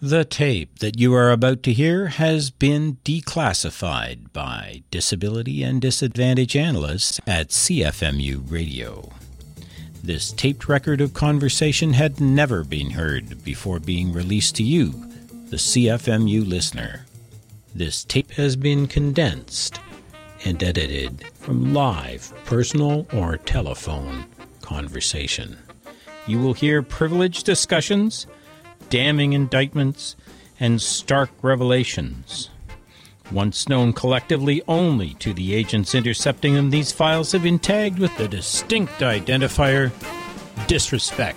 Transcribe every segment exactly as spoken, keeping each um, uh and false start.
The tape that you are about to hear has been declassified by disability and disadvantage analysts at C F M U Radio. This taped record of conversation had never been heard before being released to you, the C F M U listener. This tape has been condensed and edited from live, personal, or telephone conversation. You will hear privileged discussions, damning indictments, and stark revelations. Once known collectively only to the agents intercepting them, these files have been tagged with the distinct identifier, disrespect.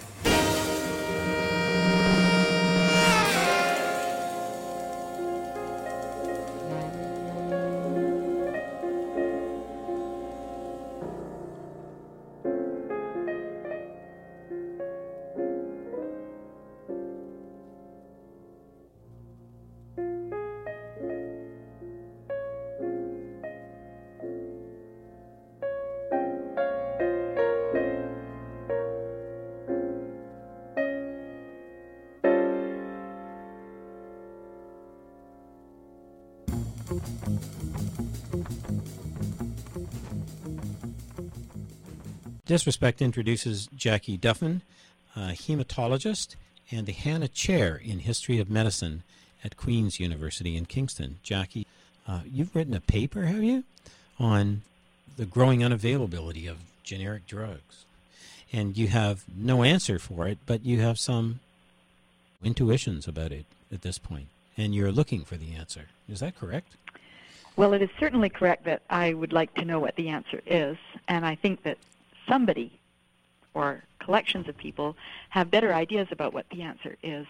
Disrespect introduces Jackie Duffin, a hematologist and the Hanna Chair in History of Medicine at Queen's University in Kingston. Jackie, uh, you've written a paper, have you, on the growing unavailability of generic drugs. And you have no answer for it, but you have some intuitions about it at this point, and you're looking for the answer. Is that correct? Well, it is certainly correct that I would like to know what the answer is, and I think that somebody or collections of people have better ideas about what the answer is.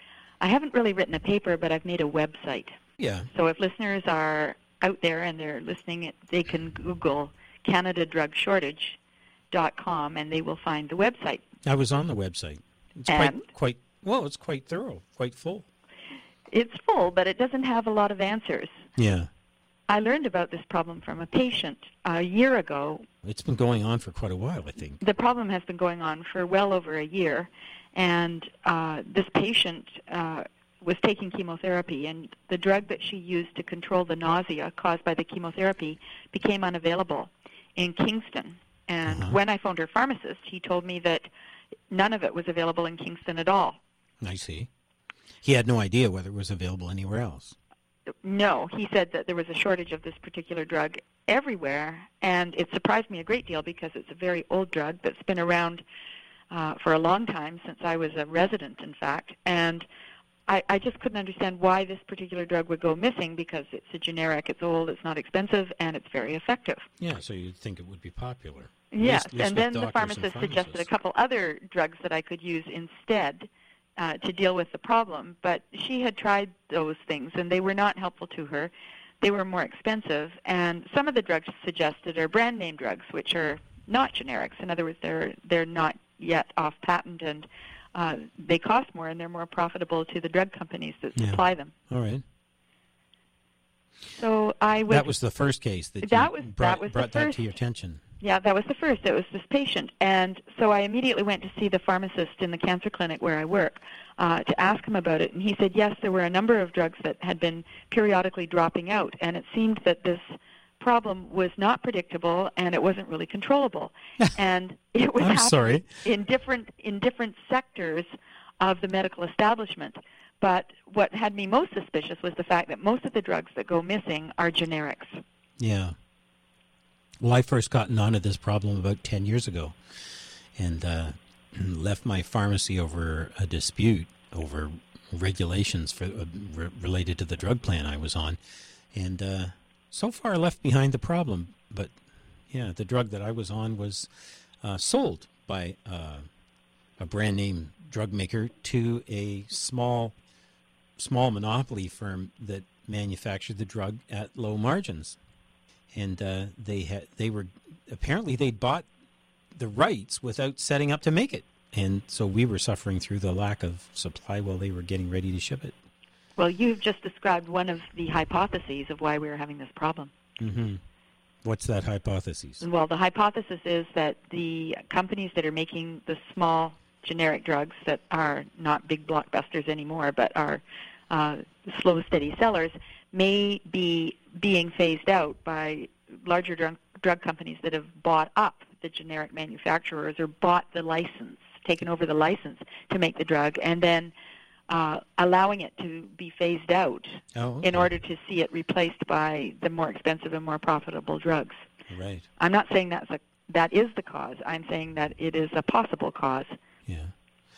I haven't really written a paper, but I've made a website. Yeah. So if listeners are out there and they're listening, they can Google Canada Drug Shortage dot com and they will find the website. I was on the website. It's and quite, quite, well, it's quite thorough, quite full. It's full, but it doesn't have a lot of answers. Yeah. I learned about this problem from a patient a year ago. It's been going on for quite a while, I think. The problem has been going on for well over a year, and uh, this patient uh, was taking chemotherapy, and the drug that she used to control the nausea caused by the chemotherapy became unavailable in Kingston. And uh-huh. when I phoned her pharmacist, he told me that none of it was available in Kingston at all. I see. He had no idea whether it was available anywhere else. No, he said that there was a shortage of this particular drug everywhere, and it surprised me a great deal because it's a very old drug that's been around uh, for a long time, since I was a resident, in fact, and I, I just couldn't understand why this particular drug would go missing because it's a generic, it's old, it's not expensive, and it's very effective. Yeah, so you'd think it would be popular. Yes, least, least and then the and pharmacist suggested a couple other drugs that I could use instead Uh, to deal with the problem, but she had tried those things and they were not helpful to her. They were more expensive, and some of the drugs suggested are brand name drugs, which are not generics. In other words, they're they're not yet off patent, and uh, they cost more, and they're more profitable to the drug companies that yeah. supply them. All right. So I was. That was the first case that, that you was, brought, that was brought the that first. to your attention. Yeah, that was the first. It was this patient. And so I immediately went to see the pharmacist in the cancer clinic where I work uh, to ask him about it. And he said, yes, there were a number of drugs that had been periodically dropping out. And it seemed that this problem was not predictable and it wasn't really controllable. And it was I'm happening sorry. in different in different sectors of the medical establishment. But what had me most suspicious was the fact that most of the drugs that go missing are generics. Yeah. Well, I first gotten onto this problem about ten years ago and uh, left my pharmacy over a dispute over regulations for uh, re- related to the drug plan I was on. And uh, so far left behind the problem. But, yeah, the drug that I was on was uh, sold by uh, a brand name drug maker to a small, small monopoly firm that manufactured the drug at low margins. And uh, they had, they were, apparently they'd bought the rights without setting up to make it. And so we were suffering through the lack of supply while they were getting ready to ship it. Well, you've just described one of the hypotheses of why we were having this problem. Mm-hmm. What's that hypothesis? Well, the hypothesis is that the companies that are making the small generic drugs that are not big blockbusters anymore, but are uh, slow, steady sellers, may be being phased out by larger drug, drug companies that have bought up the generic manufacturers or bought the license, taken over the license to make the drug, and then uh, allowing it to be phased out oh, okay. in order to see it replaced by the more expensive and more profitable drugs. Right. I'm not saying that's a, that is the cause. I'm saying that it is a possible cause. Yeah.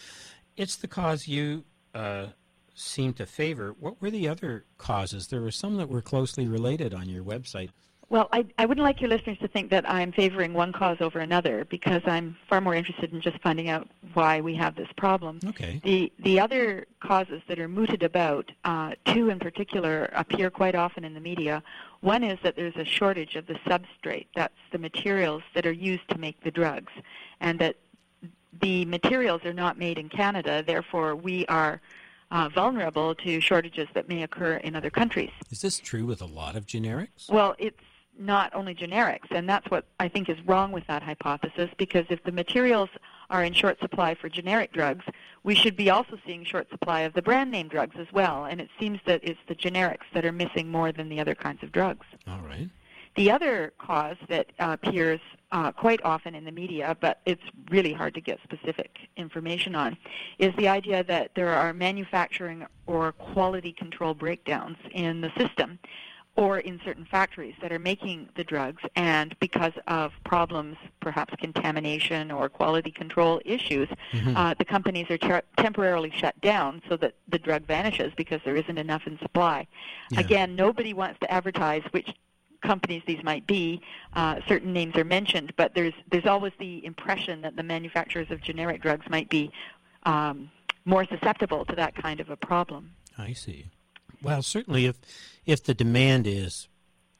It's the cause you uh, seem to favor. What were the other causes? There were some that were closely related on your website. Well, I, I wouldn't like your listeners to think that I'm favoring one cause over another, because I'm far more interested in just finding out why we have this problem. Okay. The the other causes that are mooted about, uh, two in particular, appear quite often in the media. One is that there's a shortage of the substrate. That's the materials that are used to make the drugs, and that the materials are not made in Canada. Therefore, we are Uh, vulnerable to shortages that may occur in other countries. Is this true with a lot of generics? Well, it's not only generics, and that's what I think is wrong with that hypothesis, because if the materials are in short supply for generic drugs, we should be also seeing short supply of the brand name drugs as well, and it seems that it's the generics that are missing more than the other kinds of drugs. All right. The other cause that uh, appears uh, quite often in the media, but it's really hard to get specific information on, is the idea that there are manufacturing or quality control breakdowns in the system or in certain factories that are making the drugs, and because of problems, perhaps contamination or quality control issues, mm-hmm. uh, the companies are ter- temporarily shut down so that the drug vanishes because there isn't enough in supply. Yeah. Again, nobody wants to advertise which companies these might be. Uh, certain names are mentioned, but there's there's always the impression that the manufacturers of generic drugs might be um, more susceptible to that kind of a problem. I see. Well, certainly if if the demand is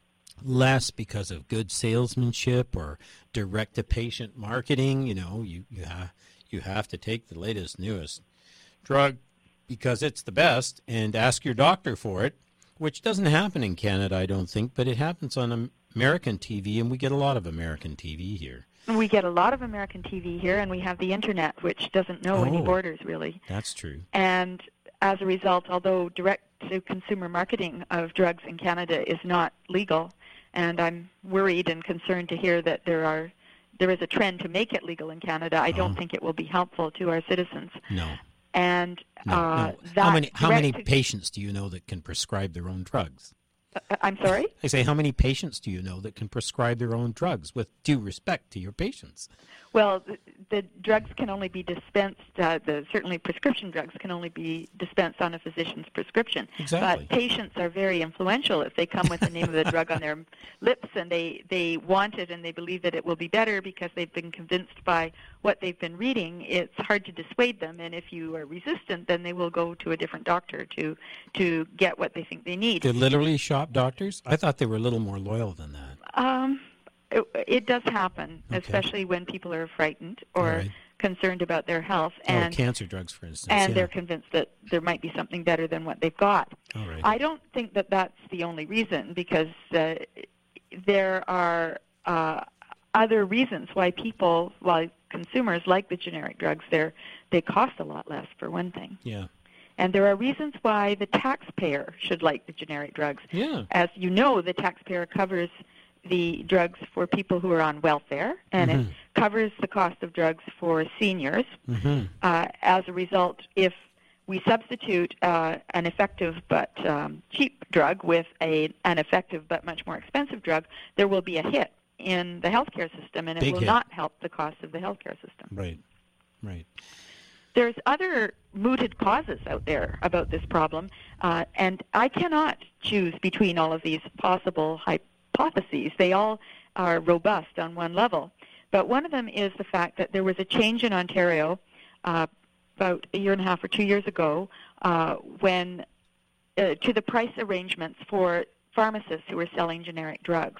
less because of good salesmanship or direct-to-patient marketing, you know, you you, ha- you have to take the latest, newest drug because it's the best and ask your doctor for it, which doesn't happen in Canada, I don't think, but it happens on American T V, and we get a lot of American T V here. We get a lot of American T V here, and we have the Internet, which doesn't know oh, any borders, really. That's true. And as a result, although direct-to-consumer marketing of drugs in Canada is not legal, and I'm worried and concerned to hear that there are there is a trend to make it legal in Canada, I don't oh. think it will be helpful to our citizens. No. And no, uh, no. that how many how many to, patients do you know that can prescribe their own drugs? Uh, I'm sorry? I say, how many patients do you know that can prescribe their own drugs, with due respect to your patients? Well, the, the drugs can only be dispensed, uh, the certainly prescription drugs can only be dispensed on a physician's prescription. Exactly. But patients are very influential. If they come with the name of the drug on their lips and they, they want it and they believe that it will be better because they've been convinced by what they've been reading, it's hard to dissuade them. And if you are resistant, then they will go to a different doctor to, to get what they think they need. They're literally shop doctors? I thought they were a little more loyal than that. Um... It, it does happen, okay. especially when people are frightened or right. concerned about their health. And, oh, cancer drugs, for instance. And yeah. they're convinced that there might be something better than what they've got. All right. I don't think that that's the only reason, because uh, there are uh, other reasons why people, why consumers like the generic drugs. They're, they cost a lot less, for one thing. Yeah. And there are reasons why the taxpayer should like the generic drugs. Yeah. As you know, the taxpayer covers the drugs for people who are on welfare, and mm-hmm. it covers the cost of drugs for seniors. Mm-hmm. Uh, as a result, if we substitute uh, an effective but um, cheap drug with a, an effective but much more expensive drug, there will be a hit in the healthcare system, and it Big will hit. not help the cost of the healthcare system. Right, right. There's other mooted causes out there about this problem, uh, and I cannot choose between all of these possible hypotheses. Hypotheses. They all are robust on one level. But one of them is the fact that there was a change in Ontario uh, about a year and a half or two years ago uh, when uh, to the price arrangements for pharmacists who were selling generic drugs.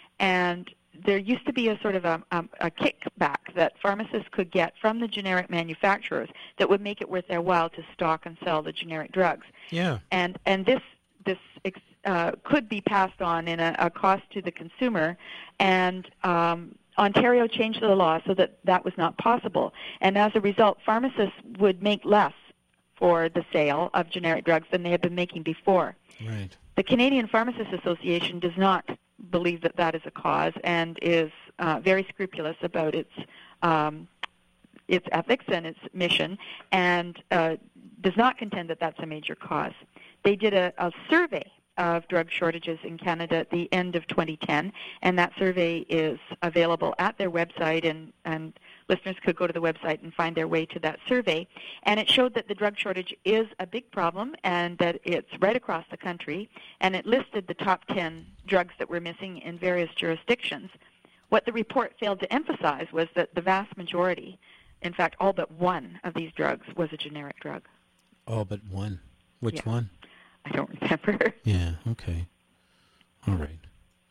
And there used to be a sort of a, a, a kickback that pharmacists could get from the generic manufacturers that would make it worth their while to stock and sell the generic drugs. Yeah. And and this this uh, could be passed on in a, a cost to the consumer, and um, Ontario changed the law so that that was not possible. And as a result, pharmacists would make less for the sale of generic drugs than they had been making before. Right. The Canadian Pharmacists Association does not believe that that is a cause and is uh, very scrupulous about its um, its ethics and its mission, and uh, does not contend that that's a major cause. They did a, a survey of drug shortages in Canada at the end of twenty ten, and that survey is available at their website, and, and listeners could go to the website and find their way to that survey. And it showed that the drug shortage is a big problem and that it's right across the country, and it listed the top ten drugs that were missing in various jurisdictions. What the report failed to emphasize was that the vast majority, in fact, all but one of these drugs was a generic drug. All but one. Which yeah. one? I don't remember. Yeah, okay. All right.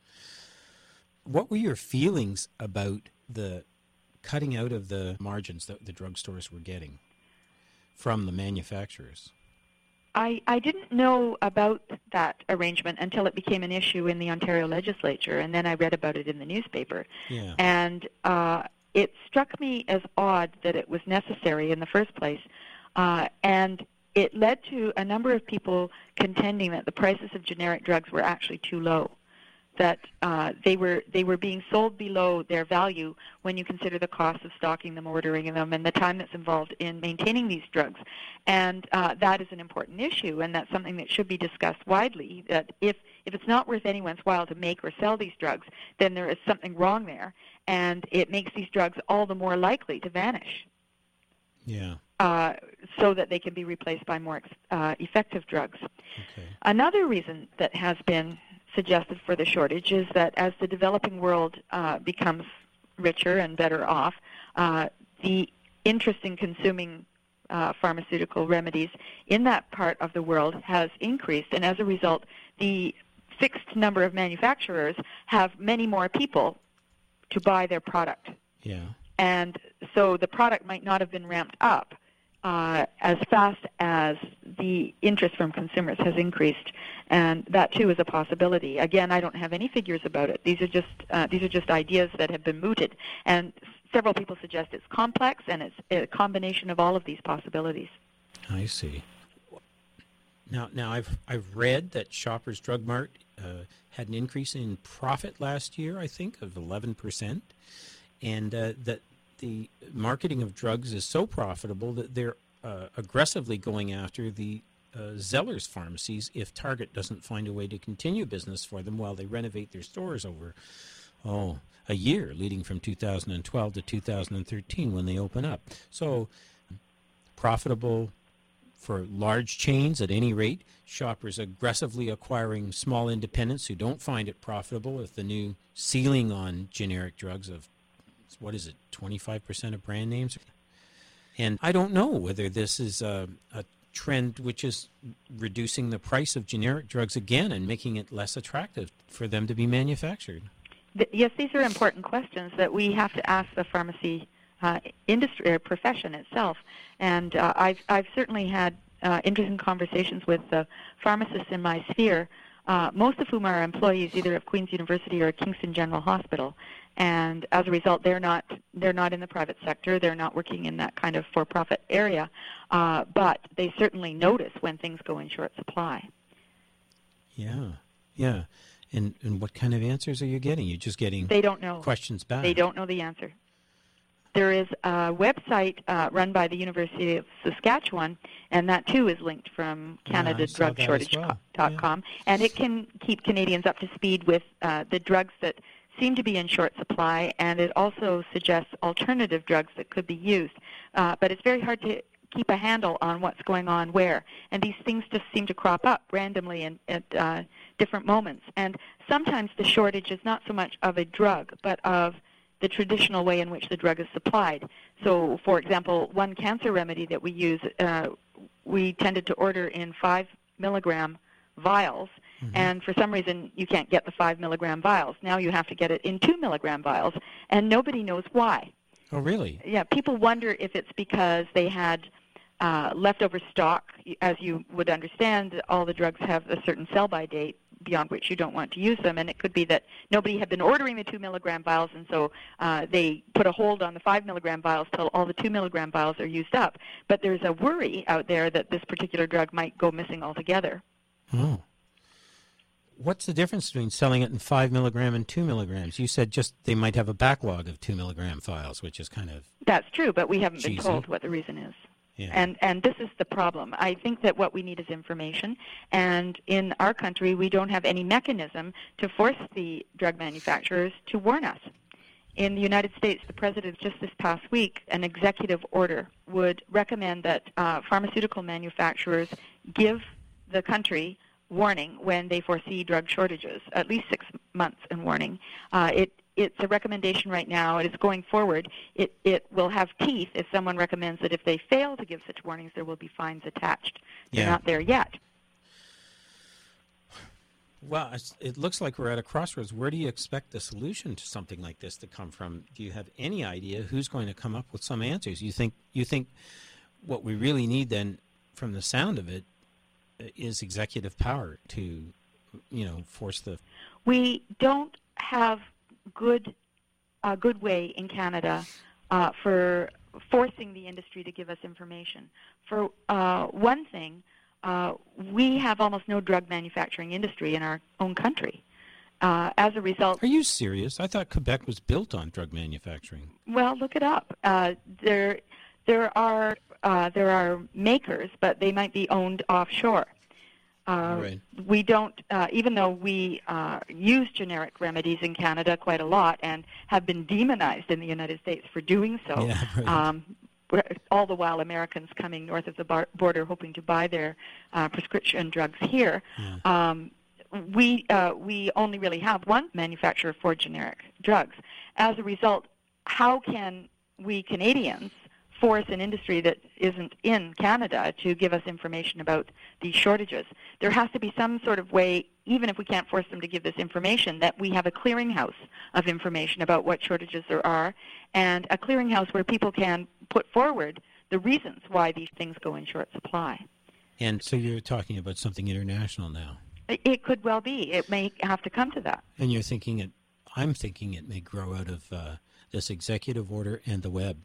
What were your feelings about the cutting out of the margins that the drugstores were getting from the manufacturers? I, I didn't know about that arrangement until it became an issue in the Ontario legislature, and then I read about it in the newspaper. Yeah. And uh, it struck me as odd that it was necessary in the first place, uh, and it led to a number of people contending that the prices of generic drugs were actually too low, that uh, they were they were being sold below their value when you consider the cost of stocking them, ordering them, and the time that's involved in maintaining these drugs. And uh, that is an important issue, and that's something that should be discussed widely, that if, if it's not worth anyone's while to make or sell these drugs, then there is something wrong there, and it makes these drugs all the more likely to vanish. Yeah. Uh, so that they can be replaced by more uh, effective drugs. Okay. Another reason that has been suggested for the shortage is that as the developing world uh, becomes richer and better off, uh, the interest in consuming uh, pharmaceutical remedies in that part of the world has increased, and as a result, the fixed number of manufacturers have many more people to buy their product. Yeah. And so the product might not have been ramped up uh, as fast as the interest from consumers has increased, and that too is a possibility. Again, I don't have any figures about it. These are just uh, these are just ideas that have been mooted, and several people suggest it's complex and it's a combination of all of these possibilities. I see. Now, now I've I've read that Shoppers Drug Mart uh, had an increase in profit last year, I think, of eleven percent. And uh, that the marketing of drugs is so profitable that they're uh, aggressively going after the uh, Zellers pharmacies if Target doesn't find a way to continue business for them while they renovate their stores over, oh, a year, leading from two thousand twelve to two thousand thirteen when they open up. So profitable for large chains at any rate, Shoppers aggressively acquiring small independents who don't find it profitable with the new ceiling on generic drugs of what is it, twenty-five percent of brand names? And I don't know whether this is a, a trend which is reducing the price of generic drugs again and making it less attractive for them to be manufactured. Yes, these are important questions that we have to ask the pharmacy uh, industry or profession itself. And uh, I've, I've certainly had uh, interesting conversations with uh, pharmacists in my sphere, uh, most of whom are employees either of Queen's University or Kingston General Hospital. And as a result, they're not they're not in the private sector. They're not working in that kind of for-profit area, uh, but they certainly notice when things go in short supply. Yeah, yeah. And and what kind of answers are you getting? You're just getting they don't know questions back. They don't know the answer. There is a website uh, run by the University of Saskatchewan, and that too is linked from Canada Drug Shortage dot com, yeah. And it can keep Canadians up to speed with uh, the drugs that seem to be in short supply, and it also suggests alternative drugs that could be used. Uh, but it's very hard to keep a handle on what's going on where, and these things just seem to crop up randomly in, at uh, different moments. And sometimes the shortage is not so much of a drug, but of the traditional way in which the drug is supplied. So, for example, one cancer remedy that we use, uh, we tended to order in five milligram vials, mm-hmm. and for some reason you can't get the five milligram vials. Now you have to get it in two milligram vials, and nobody knows why. Oh, really? Yeah, people wonder if it's because they had uh, leftover stock. As you would understand, all the drugs have a certain sell-by date beyond which you don't want to use them. And it could be that nobody had been ordering the two milligram vials, and so uh, they put a hold on the five milligram vials till all the two milligram vials are used up. But there's a worry out there that this particular drug might go missing altogether. Oh. What's the difference between selling it in five milligram and two milligrams? You said just they might have a backlog of two milligram files, which is kind of That's true, but we haven't cheesy. been told what the reason is. Yeah. And and this is the problem. I think that what we need is information, and in our country we don't have any mechanism to force the drug manufacturers to warn us. In the United States, the president just this past week, an executive order would recommend that uh, pharmaceutical manufacturers give the country warning when they foresee drug shortages, at least six months in warning. Uh, it It's a recommendation right now. It is going forward. It it will have teeth if someone recommends that if they fail to give such warnings, there will be fines attached. They're Yeah. not there yet. Well, it's- it looks like we're at a crossroads. Where do you expect the solution to something like this to come from? Do you have any idea who's going to come up with some answers? You think you think what we really need then, from the sound of it, is executive power to, you know, force the... We don't have good a good way in Canada uh, for forcing the industry to give us information. For uh, one thing, uh, we have almost no drug manufacturing industry in our own country. Uh, as a result... Are you serious? I thought Quebec was built on drug manufacturing. Well, look it up. Uh, there, there are uh, there are makers, but they might be owned offshore. Uh, Right. We don't, uh, even though we uh, use generic remedies in Canada quite a lot and have been demonized in the United States for doing so, Yeah, right. um, all the while Americans coming north of the bar- border hoping to buy their uh, prescription drugs here, Yeah. um, we uh, we only really have one manufacturer for generic drugs. As a result, how can we Canadians force an industry that isn't in Canada to give us information about these shortages? There has to be some sort of way, even if we can't force them to give this information, that we have a clearinghouse of information about what shortages there are, and a clearinghouse where people can put forward the reasons why these things go in short supply. And so you're talking about something international now. It- It could well be. It may have to come to that. And you're thinking it, I'm thinking it may grow out of uh, this executive order and the web.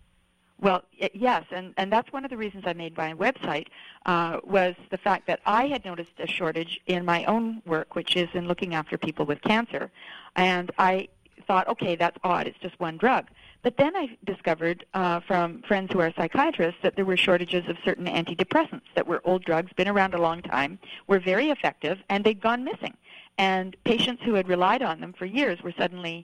Well, y- yes, and, and that's one of the reasons I made my website, uh, was the fact that I had noticed a shortage in my own work, which is in looking after people with cancer. And I thought, okay, that's odd, it's just one drug. But then I discovered uh, from friends who are psychiatrists that there were shortages of certain antidepressants that were old drugs, been around a long time, were very effective, and they'd gone missing. And patients who had relied on them for years were suddenly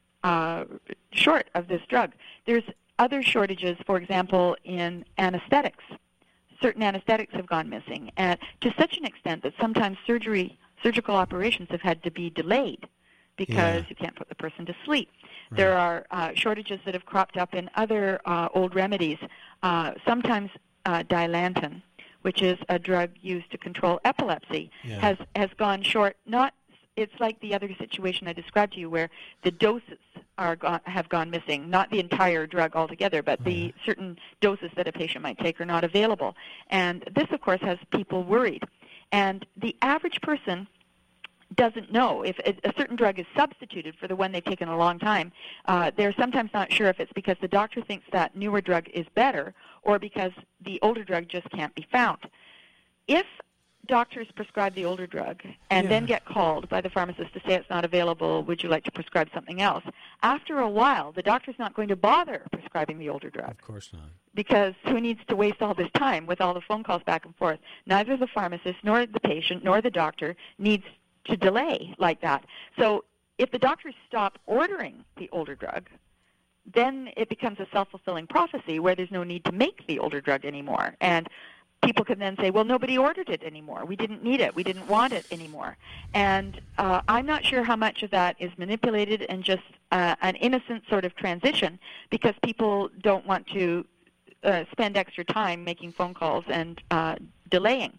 uh, short of this drug. There's other shortages, for example, in anesthetics. Certain anesthetics have gone missing, and to such an extent that sometimes surgery, surgical operations have had to be delayed because Yeah. you can't put the person to sleep. Right. There are uh, shortages that have cropped up in other uh, old remedies. Uh, sometimes uh, Dilantin, which is a drug used to control epilepsy, Yeah. has has gone short. Not It's like the other situation I described to you, where the doses are go- have gone missing. Not the entire drug altogether, but the certain doses that a patient might take are not available. And this, of course, has people worried. And the average person doesn't know if a a certain drug is substituted for the one they've taken a long time. Uh, they're sometimes not sure if it's because the doctor thinks that newer drug is better or because the older drug just can't be found. If doctors prescribe the older drug and Yeah. then get called by the pharmacist to say it's not available, would you like to prescribe something else? After a while, the doctor's not going to bother prescribing the older drug, Of course not. because who needs to waste all this time with all the phone calls back and forth? Neither the pharmacist nor the patient nor the doctor needs to delay like that. So if the doctors stop ordering the older drug, then it becomes a self-fulfilling prophecy where there's no need to make the older drug anymore. And people can then say, well, nobody ordered it anymore. We didn't need it. We didn't want it anymore. And uh, I'm not sure how much of that is manipulated and just uh, an innocent sort of transition, because people don't want to uh, spend extra time making phone calls and uh, delaying.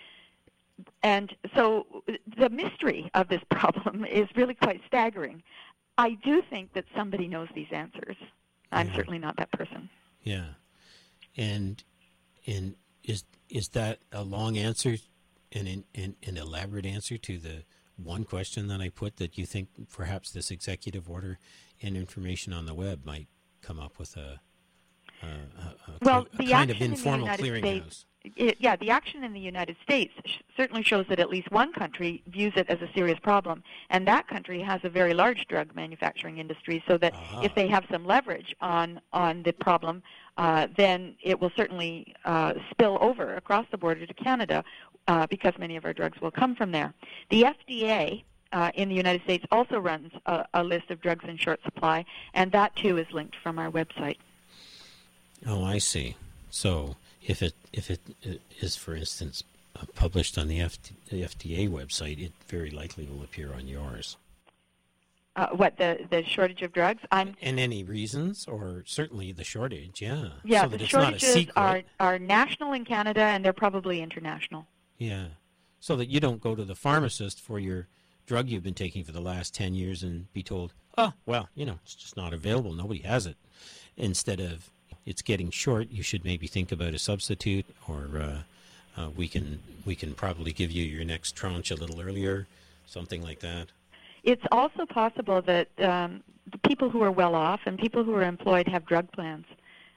And so the mystery of this problem is really quite staggering. I do think that somebody knows these answers. I'm Yeah. certainly not that person. Yeah. And and is is that a long answer, an an, an elaborate answer to the one question that I put that you think perhaps this executive order and information on the web might come up with a, a, a, a, well, a the kind of action informal in the United clearinghouse? States, it, yeah, the action in the United States sh- certainly shows that at least one country views it as a serious problem, and that country has a very large drug manufacturing industry, so that Ah. if they have some leverage on, on the problem, uh, then it will certainly uh, spill over across the border to Canada, uh, because many of our drugs will come from there. The F D A uh, in the United States also runs a, a list of drugs in short supply, and that too is linked from our website. Oh, I see. So if it if it is, for instance, uh, published on the, F- the F D A website, it very likely will appear on yours. Uh, what, the, the shortage of drugs? I'm And any reasons, or certainly the shortage, yeah. Yeah, so that the it's not a shortages secret. are, are national in Canada, and they're probably international. Yeah, so that you don't go to the pharmacist for your drug you've been taking for the last ten years and be told, oh, well, you know, it's just not available. Nobody has it. Instead of it's getting short, you should maybe think about a substitute, or uh, uh, we can we can probably give you your next tranche a little earlier, something like that. It's also possible that um, the people who are well off and people who are employed have drug plans.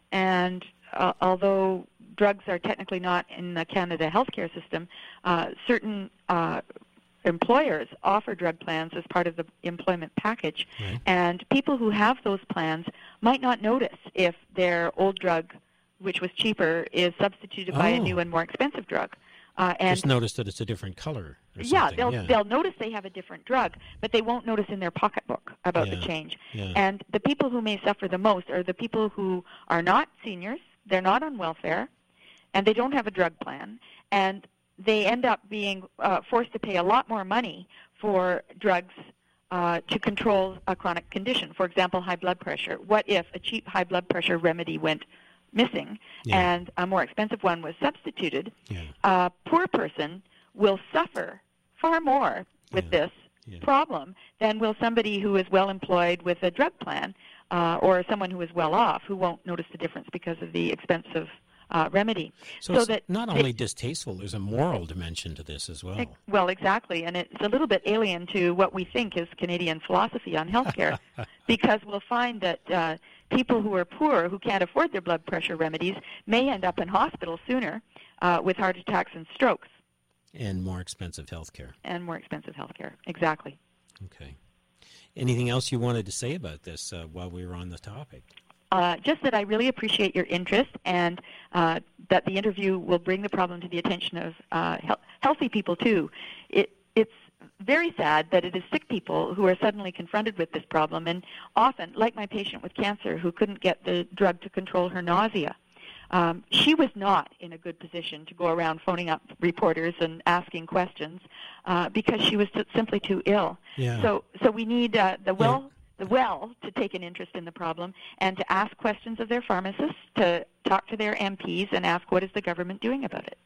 And uh, although drugs are technically not in the Canada healthcare system, uh, certain uh, employers offer drug plans as part of the employment package. Right. And people who have those plans might not notice if their old drug, which was cheaper, is substituted by a Oh. new and more expensive drug. Uh, and Just notice that it's a different color or yeah, something. they'll yeah, they'll notice they have a different drug, but they won't notice in their pocketbook about Yeah, the change. yeah. And the people who may suffer the most are the people who are not seniors, they're not on welfare, and they don't have a drug plan, and they end up being uh, forced to pay a lot more money for drugs uh, to control a chronic condition. For example, high blood pressure. What if a cheap high blood pressure remedy went missing Yeah. and a more expensive one was substituted? Yeah. A poor person will suffer far more with Yeah. this Yeah. problem than will somebody who is well employed with a drug plan, uh, or someone who is well off who won't notice the difference because of the expensive uh, remedy. So, So it's that not they- only distasteful, there's a moral dimension to this as well. Ex- Well, exactly, and it's a little bit alien to what we think is Canadian philosophy on healthcare, because we'll find that uh, people who are poor, who can't afford their blood pressure remedies, may end up in hospital sooner uh, with heart attacks and strokes, And more expensive health care. and more expensive healthcare. Exactly. Okay. Anything else you wanted to say about this uh, while we were on the topic? Uh, just that I really appreciate your interest, and uh, that the interview will bring the problem to the attention of uh, he- healthy people too. It, it's very sad that it is sick people who are suddenly confronted with this problem, and often, like my patient with cancer who couldn't get the drug to control her nausea, um, she was not in a good position to go around phoning up reporters and asking questions uh, because she was t- simply too ill. Yeah. So, so we need uh, the well. the well to take an interest in the problem and to ask questions of their pharmacists, to talk to their M Ps and ask what is the government doing about it.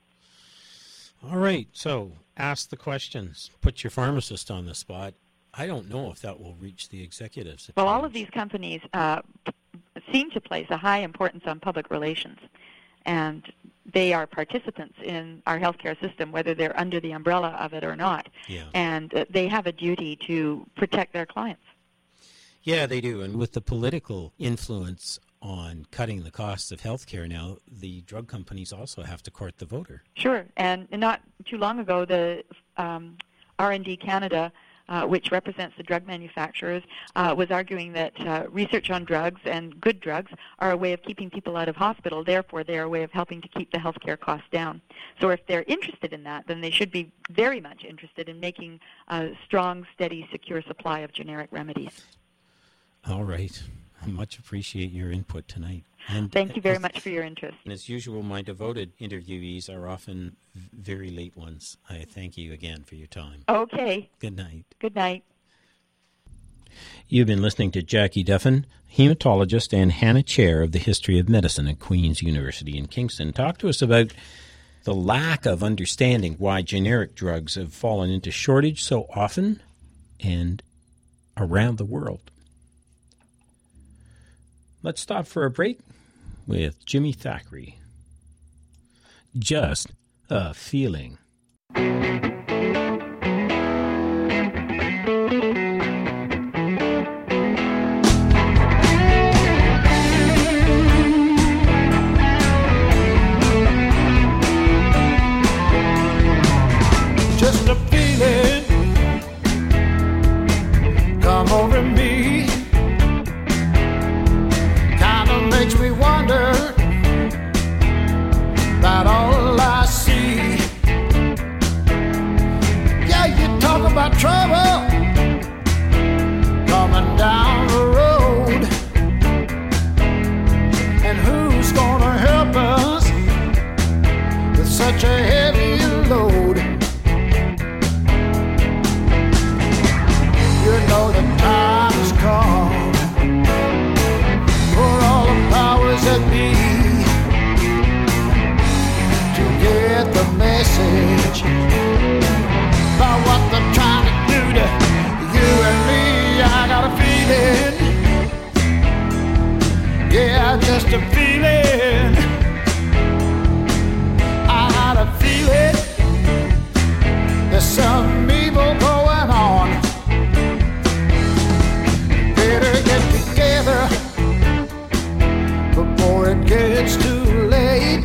All right. So ask the questions. Put your pharmacist on the spot. I don't know if that will reach the executives. Well, all of these companies uh, seem to place a high importance on public relations, and they are participants in our healthcare system, whether they're under the umbrella of it or not. Yeah. And uh, they have a duty to protect their clients. Yeah, they do. And with the political influence on cutting the costs of healthcare now, the drug companies also have to court the voter. Sure, and not too long ago, the um, R and D Canada, uh, which represents the drug manufacturers, uh, was arguing that uh, research on drugs and good drugs are a way of keeping people out of hospital. Therefore, they are a way of helping to keep the healthcare costs down. So if they're interested in that, then they should be very much interested in making a strong, steady, secure supply of generic remedies. All right. I much appreciate your input tonight. And Thank you very as- much for your interest. And as usual, my devoted interviewees are often v- very late ones. I thank you again for your time. Okay, Good night. good night. You've been listening to Jackie Duffin, hematologist and Hannah Chair of the History of Medicine at Queen's University in Kingston. Talk to us about the lack of understanding why generic drugs have fallen into shortage so often and around the world. Let's stop for a break with Jimmy Thackeray. Just a feeling. heavy load. You know the time has come for all the powers that be to get the message about what they're trying to do to you and me. I got a feeling, yeah, just a feeling. I got a feeling there's some evil going on. Better get together before it gets too late.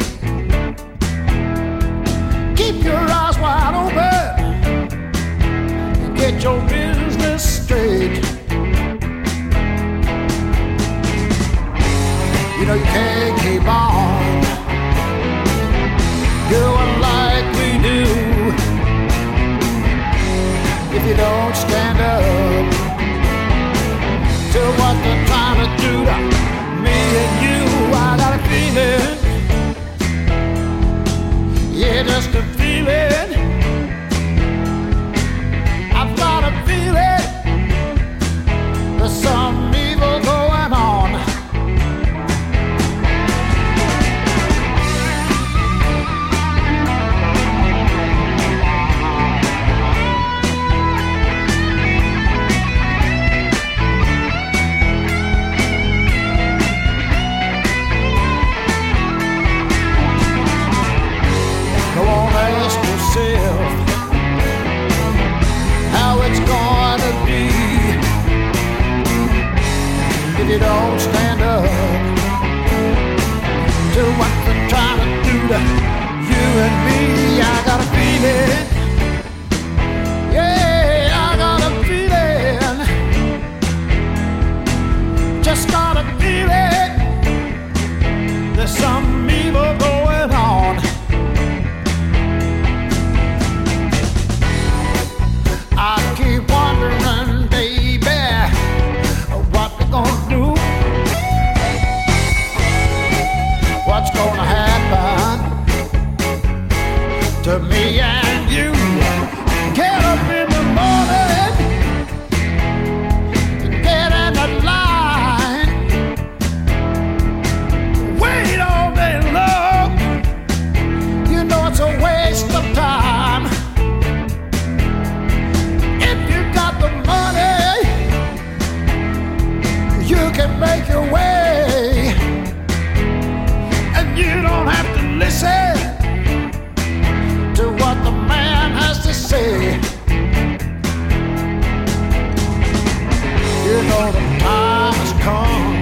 Keep your eyes wide open and get your business straight. You know you can't keep on doing like we do if you don't stand up to what they're trying to do to me and you. I got a feeling, yeah, just a feeling. I've got a feeling there's some evil going on. Go on, ask yourself how it's gonna be if you don't stand up to what they're trying to do to you and me. I got a feeling, yeah, I got a feeling, just got a feeling there's some evil going on. I keep wondering, baby, what we're gonna do, what's gonna happen to me and you. Get up in the morning and get in the line, wait all day long. You know it's a waste of time. You can make your way, and you don't have to listen to what the man has to say. You know the time has come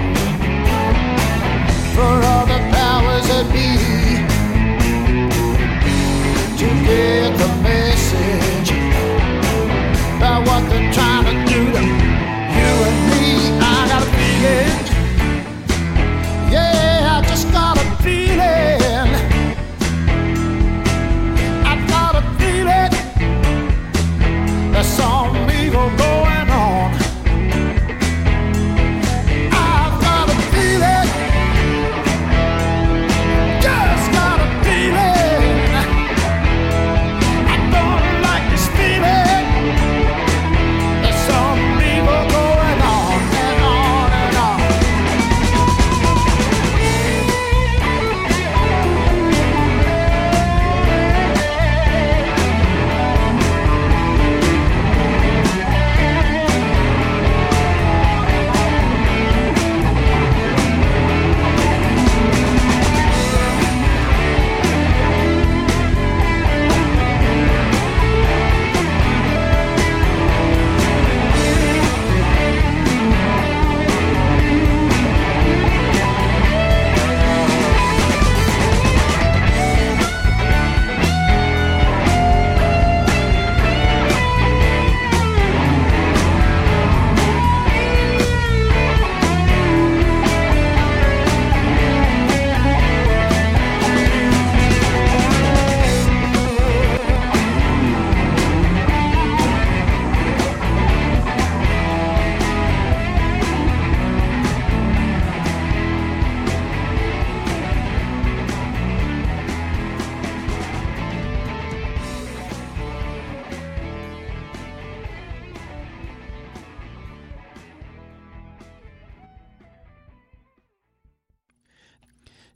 for all the powers that be to get the message about what they're trying to do to you and me. I got a feeling, yeah, I just got a feeling. I've got a feeling there's some evil going on. I've got a feeling, just got a feeling. I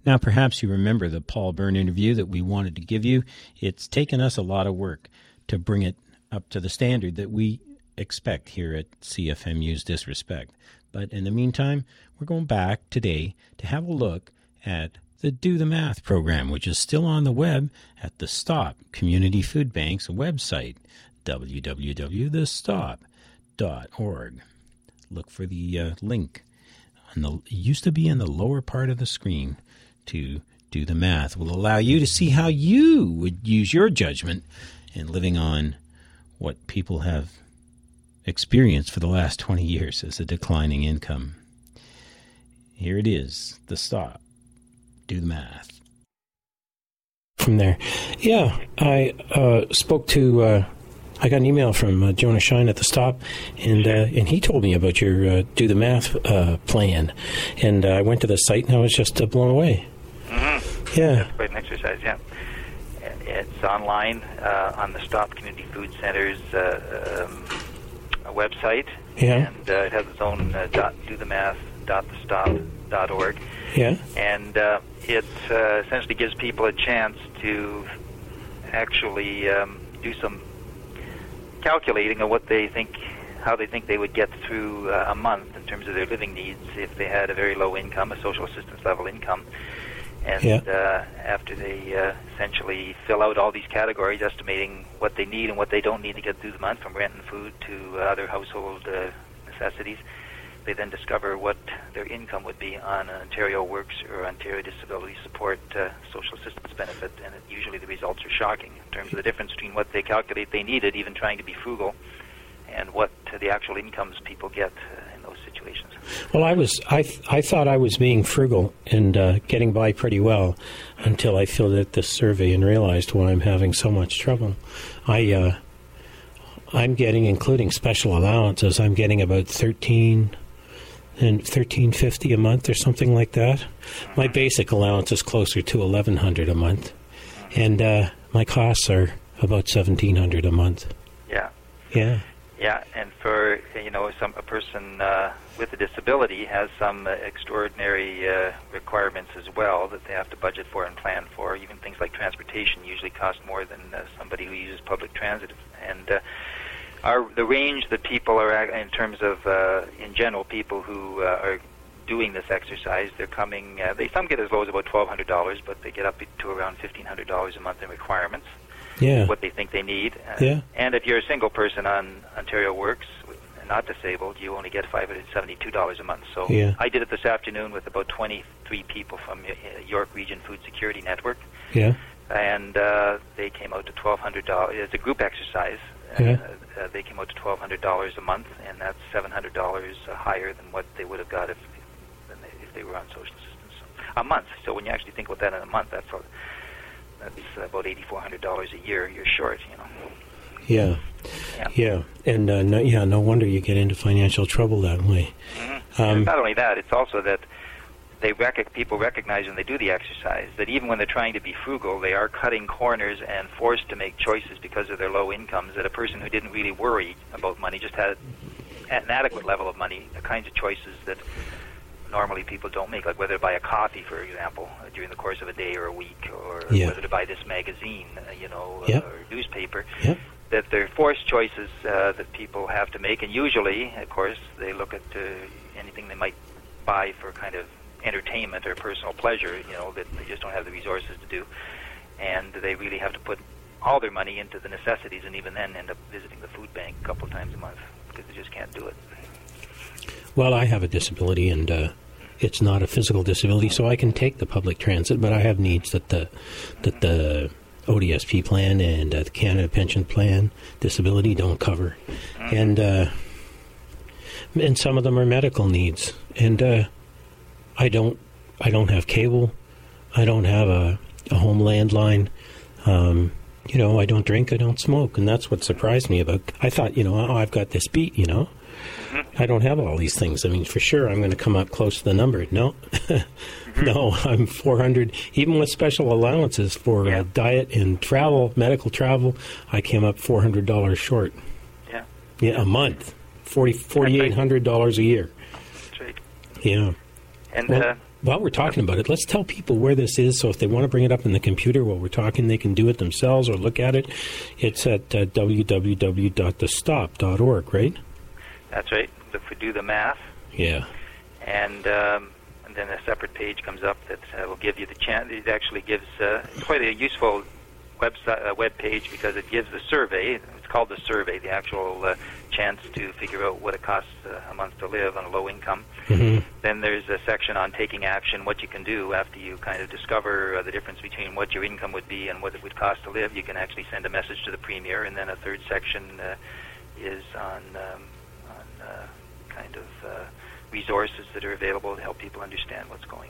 Now, perhaps you remember the Paul Byrne interview that we wanted to give you. It's taken us a lot of work to bring it up to the standard that we expect here at C F M U's Disrespect. But in the meantime, we're going back today to have a look at the Do the Math program, which is still on the web at the STOP Community Food Bank's website, w w w dot the stop dot org. Look for the uh, link. On the, it used to be in the lower part of the screen to Do the Math. Will allow you to see how you would use your judgment in living on what people have experienced for the last twenty years as a declining income. Here it is, the STOP. Do the Math. From there. Yeah, I uh, spoke to, uh, I got an email from uh, Jonah Shine at the STOP, and uh, and he told me about your uh, Do the Math uh, plan. And uh, I went to the site and I was just uh, blown away. Mm-hmm. Yeah. That's quite an exercise, yeah. It's online uh, on the STOP Community Food Center's uh, um, website. Yeah. And uh, it has its own uh, dot, do the math dot the stop dot org. Yeah. And uh, it uh, essentially gives people a chance to actually um, do some calculating of what they think, how they think they would get through uh, a month in terms of their living needs if they had a very low income, a social assistance level income. And yeah. uh, after they uh, essentially fill out all these categories, estimating what they need and what they don't need to get through the month, from rent and food to uh, other household uh, necessities, they then discover what their income would be on an Ontario Works or Ontario Disability Support uh, social assistance benefit, and it, usually the results are shocking in terms of the difference between what they calculate they needed, even trying to be frugal, and what uh, the actual incomes people get uh, in those situations. Well, I was I th- I thought I was being frugal and uh, getting by pretty well until I filled out this survey and realized why I'm having so much trouble. I uh, I'm getting, including special allowances, I'm getting about thirteen and thirteen fifty a month or something like that. My basic allowance is closer to eleven hundred a month, and uh, my costs are about seventeen hundred a month. Yeah. Yeah. Yeah, and for, you know, some a person uh, with a disability has some uh, extraordinary uh, requirements as well that they have to budget for and plan for. Even things like transportation usually cost more than uh, somebody who uses public transit. And uh, our the range that people are at, in terms of, uh, in general, people who uh, are doing this exercise, they're coming, uh, they some get as low as about twelve hundred dollars, but they get up to around fifteen hundred dollars a month in requirements. Yeah. What they think they need. Uh, yeah. And if you're a single person on Ontario Works, not disabled, you only get five hundred seventy-two dollars a month. So yeah. I did it this afternoon with about twenty-three people from uh, York Region Food Security Network. Yeah. And uh, they came out to twelve hundred dollars. It's a group exercise. Yeah. Uh, uh, they came out to twelve hundred dollars a month, and that's seven hundred dollars uh, higher than what they would have got if, than they, if they were on social assistance. A month. So when you actually think about that in a month, that's a, That's about eighty-four hundred dollars a year. You're short, you know. Yeah, yeah, yeah. and uh, no, yeah, no wonder you get into financial trouble that way. Mm-hmm. Um, not only that, it's also that they rec- people recognize when they do the exercise that even when they're trying to be frugal, they are cutting corners and forced to make choices because of their low incomes. That a person who didn't really worry about money, just had an adequate level of money, the kinds of choices that normally people don't make, like whether to buy a coffee, for example, uh, during the course of a day or a week, or yeah. whether to buy this magazine, uh, you know, yep. uh, or newspaper. Yep. That they're forced choices uh, that people have to make, and usually, of course, they look at uh, anything they might buy for kind of entertainment or personal pleasure, you know, that they just don't have the resources to do, and they really have to put all their money into the necessities, and even then end up visiting the food bank a couple of times a month because they just can't do it. Well, I have a disability, and uh, it's not a physical disability, so I can take the public transit, but I have needs that the that the O D S P plan and uh, the Canada Pension Plan disability don't cover, mm-hmm. and uh, and some of them are medical needs, and uh, I don't I don't have cable, I don't have a, a home landline, um, you know, I don't drink, I don't smoke, and that's what surprised me about. I thought, you know, oh, I've got this beat, you know. I don't have all these things. I mean, for sure, I'm going to come up close to the number. No, mm-hmm. no, I'm four hundred. Even with special allowances for yeah. uh, diet and travel, medical travel, I came up four hundred dollars short. Yeah. Yeah, a month, forty forty eight hundred dollars a year. That's right. Yeah. And well, uh, while we're talking about it, let's tell people where this is. So if they want to bring it up in the computer while we're talking, they can do it themselves or look at it. It's at uh, w w w dot the stop dot org, right? That's right. If we do the math. Yeah. And, um, and then a separate page comes up that uh, will give you the chance. It actually gives uh, it's quite a useful website, uh, web page because it gives the survey. It's called the survey, the actual uh, chance to figure out what it costs uh, a month to live on a low income. Mm-hmm. Then there's a section on taking action, what you can do after you kind of discover uh, the difference between what your income would be and what it would cost to live. You can actually send a message to the Premier. And then a third section uh, is on, um, on uh, kind of uh, resources that are available to help people understand what's going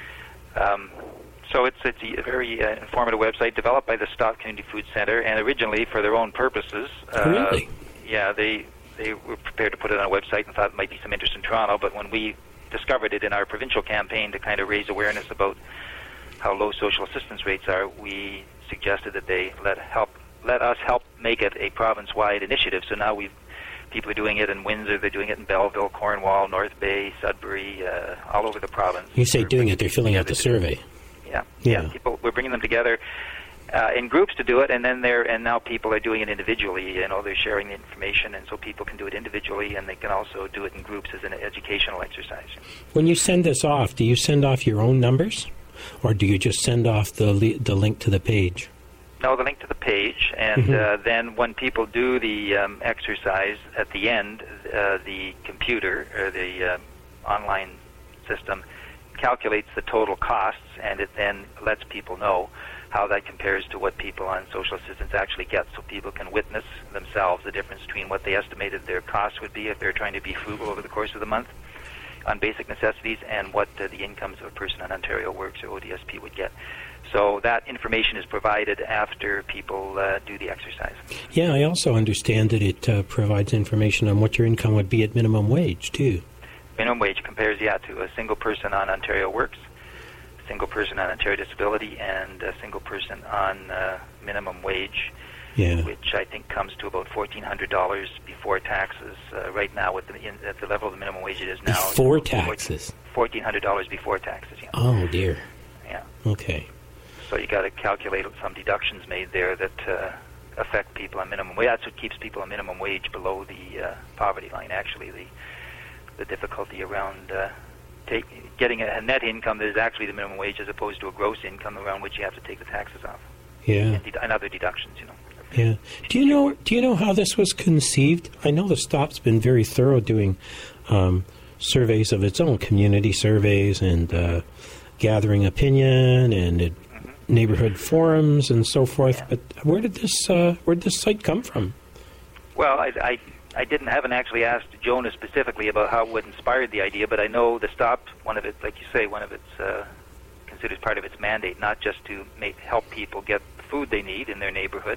on. Um, so it's, it's a very uh, informative website developed by the Stop Community Food Center, and originally for their own purposes. Uh, really? Yeah, they they were prepared to put it on a website and thought it might be some interest in Toronto, but when we discovered it in our provincial campaign to kind of raise awareness about how low social assistance rates are, we suggested that they let help let us help make it a province-wide initiative. So now we've people are doing it in Windsor, they're doing it in Belleville, Cornwall, North Bay, Sudbury, uh, all over the province. You say we're doing it, they're filling out the survey. Yeah, yeah. yeah. People, we're bringing them together uh, in groups to do it, and then they're and now people are doing it individually. You know, they're sharing the information, and so people can do it individually, and they can also do it in groups as an educational exercise. When you send this off, do you send off your own numbers, or do you just send off the li- the link to the page? No, the link to the page, and Mm-hmm. uh, then when people do the um, exercise at the end, uh, the computer or the uh, online system calculates the total costs, and it then lets people know how that compares to what people on social assistance actually get, so people can witness themselves the difference between what they estimated their costs would be if they're trying to be frugal over the course of the month on basic necessities, and what uh, the incomes of a person on Ontario Works or O D S P would get. So that information is provided after people uh, do the exercise. Yeah, I also understand that it uh, provides information on what your income would be at minimum wage, too. Minimum wage compares, yeah, to a single person on Ontario Works, a single person on Ontario Disability, and a single person on uh, minimum wage, yeah. which I think comes to about fourteen hundred dollars before taxes. Uh, right now, with the, in, at the level of the minimum wage it is now. Before taxes? fourteen hundred dollars before taxes, yeah. Oh, dear. Yeah. Okay. So you got to calculate some deductions made there that uh, affect people on minimum wage. That's what keeps people on minimum wage below the uh, poverty line, actually, the the difficulty around uh, take, getting a net income that is actually the minimum wage as opposed to a gross income around which you have to take the taxes off. Yeah. And, de- and other deductions, you know. Yeah. Do you know do you know how this was conceived? I know the Stop's been very thorough doing um, surveys of its own, community surveys and uh, gathering opinion and it, mm-hmm. neighborhood forums and so forth. Yeah. But where did this uh, where did this site come from? Well, I, I I didn't haven't actually asked Jonah specifically about how what inspired the idea, but I know the Stop, one of its, like you say, one of its uh, considered part of its mandate, not just to make help people get the food they need in their neighborhood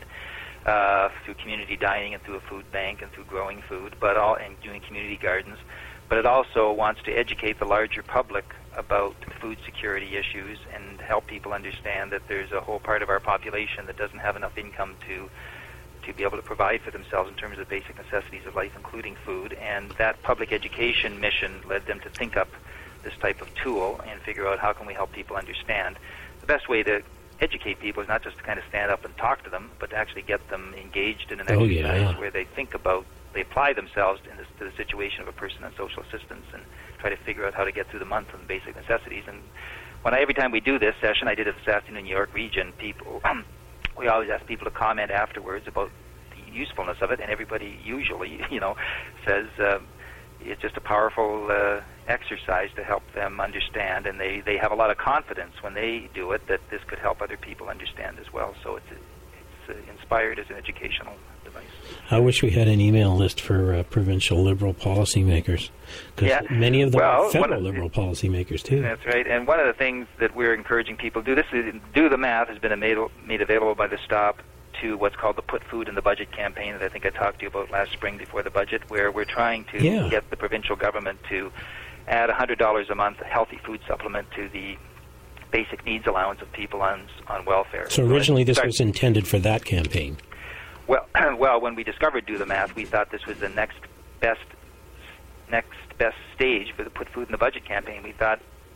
uh, through community dining and through a food bank and through growing food, but all and doing community gardens, but it also wants to educate the larger public about food security issues and help people understand that there's a whole part of our population that doesn't have enough income to to be able to provide for themselves in terms of basic necessities of life, including food. And that public education mission led them to think up this type of tool and figure out how can we help people understand. The best way to educate people is not just to kind of stand up and talk to them, but to actually get them engaged in an oh, exercise yeah. where they think about, they apply themselves in this, to the situation of a person on social assistance and try to figure out how to get through the month on basic necessities. And when I, every time we do this session, I did it this afternoon in New York region, people... we always ask people to comment afterwards about the usefulness of it, and everybody usually, you know, says uh, it's just a powerful uh, exercise to help them understand, and they, they have a lot of confidence when they do it that this could help other people understand as well. So it's, it's uh, inspired as an educational device. I wish we had an email list for uh, provincial Liberal policymakers, because yeah. many of them well, are federal of, Liberal policymakers too. That's right. And one of the things that we're encouraging people to do, this is, do the math has been made, made available by the Stop to what's called the Put Food in the Budget campaign that I think I talked to you about last spring before the budget, where we're trying to yeah. get the provincial government to add one hundred dollars a month, a healthy food supplement to the basic needs allowance of people on on welfare. So originally so this start, was intended for that campaign. Well, well, when we discovered Do the Math, we thought this was the next best next best stage for the Put Food in the Budget campaign. We thought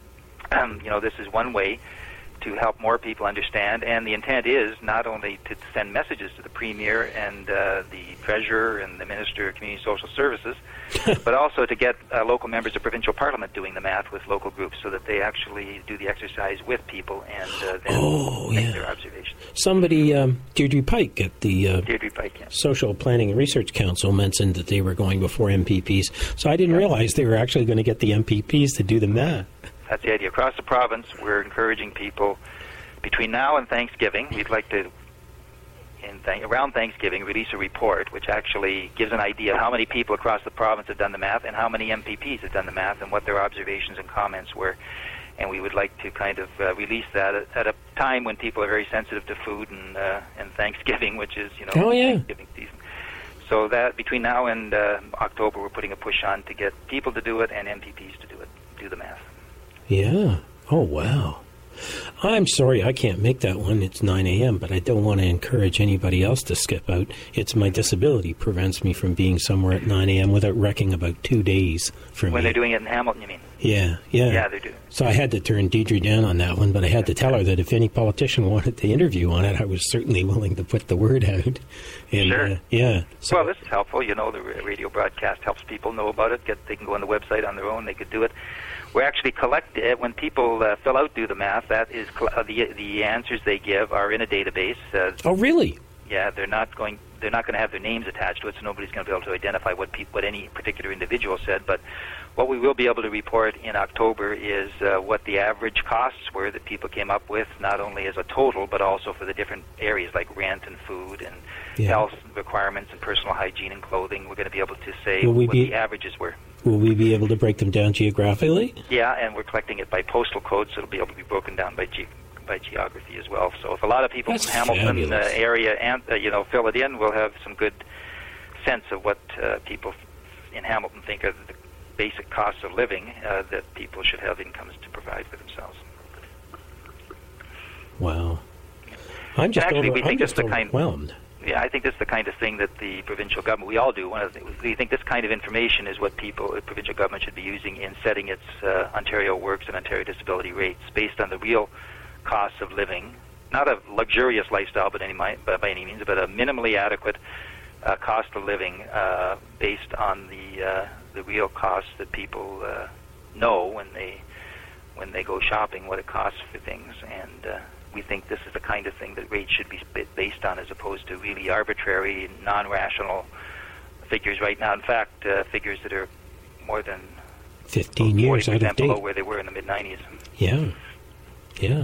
um, you know, this is one way to help more people understand, and the intent is not only to send messages to the Premier and uh, the Treasurer and the Minister of Community Social Services, but also to get uh, local members of provincial parliament doing the math with local groups so that they actually do the exercise with people and uh, then oh, make yeah. their observations. Somebody, um, Deirdre Pike at the uh, Deirdre Pike, yeah. Social Planning and Research Council mentioned that they were going before M P Ps, so I didn't yeah. realize they were actually going to get the M P Ps to do the math. That's the idea. Across the province, we're encouraging people between now and Thanksgiving. We'd like to, in th- around Thanksgiving, release a report which actually gives an idea of how many people across the province have done the math and how many M P Ps have done the math and what their observations and comments were. And we would like to kind of uh, release that at, at a time when people are very sensitive to food and uh, and Thanksgiving, which is, you know, oh, yeah. Thanksgiving season. So that between now and uh, October, we're putting a push on to get people to do it and M P Ps to do it, do the math. Yeah. Oh, wow. I'm sorry I can't make that one. It's nine a.m., but I don't want to encourage anybody else to skip out. It's my disability prevents me from being somewhere at nine a.m. without wrecking about two days for when me. When they're doing it in Hamilton, you mean? Yeah, yeah. Yeah, they do. So I had to turn Deirdre down on that one, but I had to tell her that if any politician wanted to interview on it, I was certainly willing to put the word out. And, sure. Uh, yeah. So, well, this is helpful. You know, the radio broadcast helps people know about it. Get They can go on the website on their own. They could do it. We actually collect it when people uh, fill out do the math. That is cl- uh, the the answers they give are in a database. Uh, oh, really? Yeah, they're not going. They're not going to have their names attached to it, so nobody's going to be able to identify what pe- what any particular individual said. But what we will be able to report in October is uh, what the average costs were that people came up with, not only as a total, but also for the different areas like rent and food and yeah. health requirements and personal hygiene and clothing. We're going to be able to say will we what be, the averages were. Will we be able to break them down geographically? Yeah, and we're collecting it by postal code, so it'll be able to be broken down by ge- by geography as well. So if a lot of people That's from Hamilton uh, area and uh, you know fill it in, we'll have some good sense of what uh, people in Hamilton think are the basic costs of living uh, that people should have incomes to provide for themselves. Wow, I'm just actually over, we think I'm just just the kind. overwhelmed. Yeah, I think this is the kind of thing that the provincial government, we all do. One of the things, we think this kind of information is what people, the provincial government should be using in setting its uh, Ontario Works and Ontario Disability rates based on the real costs of living, not a luxurious lifestyle but any, by any means, but a minimally adequate uh, cost of living uh, based on the uh, the real costs that people uh, know when they when they go shopping, what it costs for things. And uh, we think this is the kind of thing that rates should be based on as opposed to really arbitrary, non-rational figures right now. In fact, uh, figures that are more than fifteen years out of date. below where they were in the mid nineties. Yeah, yeah.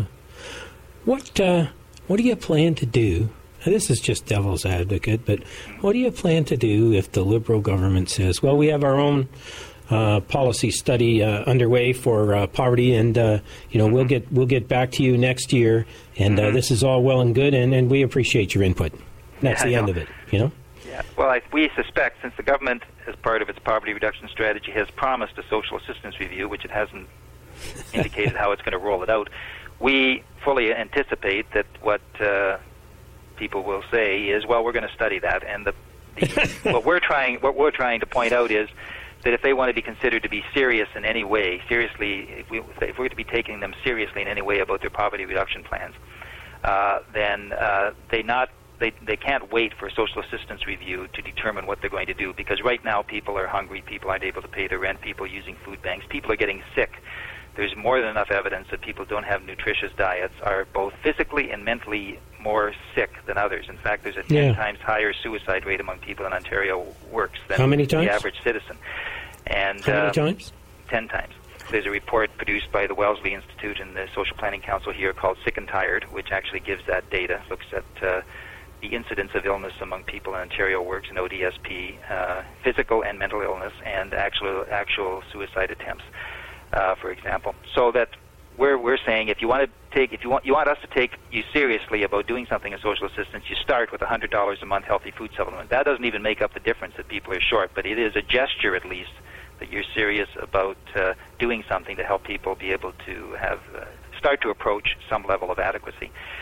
What uh, what do you plan to do? Now, this is just devil's advocate, but what do you plan to do if the Liberal government says, well, we have our own uh, policy study uh, underway for uh, poverty, and uh, you know, mm-hmm. we'll get we'll get back to you next year, and mm-hmm. uh, this is all well and good, and, and we appreciate your input. That's yeah, the end of it, you know? Yeah. Well, I, we suspect, since the government, as part of its poverty reduction strategy, has promised a social assistance review, which it hasn't indicated how it's going to roll it out, we fully anticipate that what uh, people will say is, well, we're going to study that, and the, the what we're trying what we're trying to point out is that if they want to be considered to be serious in any way, seriously, if, we, if we're to be taking them seriously in any way about their poverty reduction plans, uh, then uh, they not they they can't wait for a social assistance review to determine what they're going to do, because right now people are hungry, people aren't able to pay their rent, people are using food banks, people are getting sick. There's more than enough evidence that people who don't have nutritious diets are both physically and mentally more sick than others. In fact, there's a ten yeah. times higher suicide rate among people in Ontario Works than How many times? the average citizen. And How many uh, times? Ten times. There's a report produced by the Wellesley Institute and the Social Planning Council here called Sick and Tired, which actually gives that data, looks at uh, the incidence of illness among people in Ontario Works and O D S P, uh, physical and mental illness, and actual actual suicide attempts. Uh, for example, so that we're we're saying if you want to take if you want you want us to take you seriously about doing something in social assistance, you start with a hundred dollars a month healthy food supplement. That doesn't even make up the difference that people are short, but it is a gesture at least that you're serious about uh, doing something to help people be able to have uh, start to approach some level of adequacy.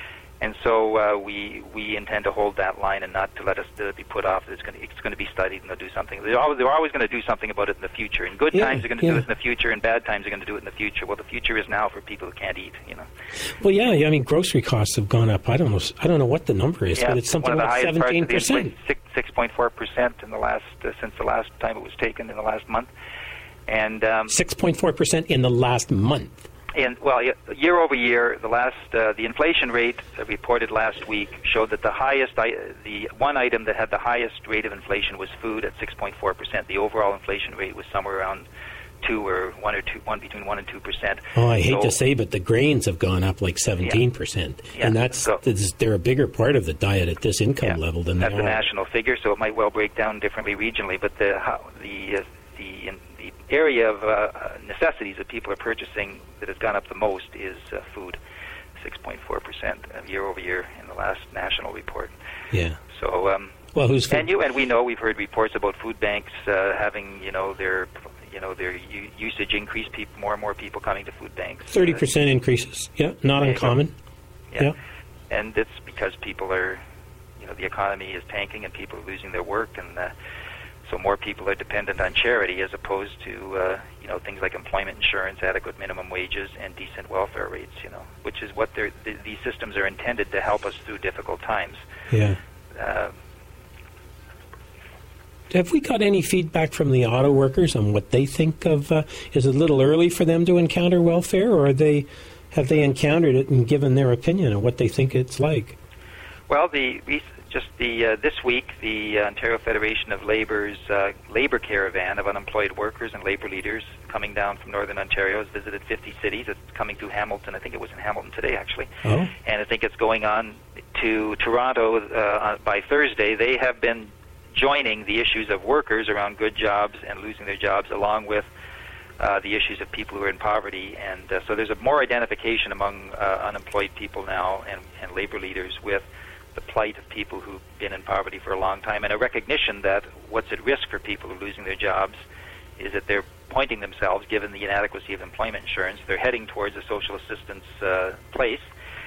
And so uh, we we intend to hold that line and not to let us uh, be put off. It's going to it's going to be studied and they'll do something. They're always, they're always going to do something about it in the future. In good yeah, times, they're going to yeah. do it in the future. In bad times, they're going to do it in the future. Well, the future is now for people who can't eat. You know. Well, yeah, yeah. I mean, grocery costs have gone up. I don't know. I don't know what the number is, yeah, but it's something one of the like highest seventeen parts of the percent. inflation, six six point four percent in the last uh, since the last time it was taken in the last month, and um, Six point four percent in the last month. And well, year over year, the last uh, the inflation rate uh, reported last week showed that the highest, I, the one item that had the highest rate of inflation was food at six point four percent. The overall inflation rate was somewhere around two or one or two, one between one and two percent. Oh, I hate so, to say, but the grains have gone up like seventeen percent, Yeah. and that's, So- that's they're a bigger part of the diet at this income yeah, level than that's they a are. national figure, so it might well break down differently regionally. But the how, the uh, the in, the area of uh, necessities that people are purchasing that has gone up the most is uh, food, six point four percent year over year in the last national report. Yeah. So, um, Well, who's and you and we know we've heard reports about food banks uh, having you know their you know their u- usage increase. People, more and more people coming to food banks. thirty percent increases? Yeah, not There you uncommon. Yeah. Yeah. And it's because people are, you know, the economy is tanking and people are losing their work, and uh, so more people are dependent on charity as opposed to, uh, you know, things like employment insurance, adequate minimum wages, and decent welfare rates, you know, which is what they're, th- these systems are intended to help us through difficult times. Yeah. Uh, Have we got any feedback from the auto workers on what they think of? Uh, is it a little early for them to encounter welfare, or are they have they encountered it and given their opinion on what they think it's like? well, the just the uh, this week, the uh, Ontario Federation of Labor's uh, labor caravan of unemployed workers and labor leaders coming down from Northern Ontario has visited fifty cities. It's coming through Hamilton. I think it was in Hamilton today, actually. Oh. And I think it's going on to Toronto uh, by Thursday. They have been joining the issues of workers around good jobs and losing their jobs, along with uh, the issues of people who are in poverty. And uh, so there's a more identification among uh, unemployed people now and, and labor leaders with the plight of people who've been in poverty for a long time, and a recognition that what's at risk for people who are losing their jobs is that they're pointing themselves, given the inadequacy of employment insurance, they're heading towards a social assistance uh, place.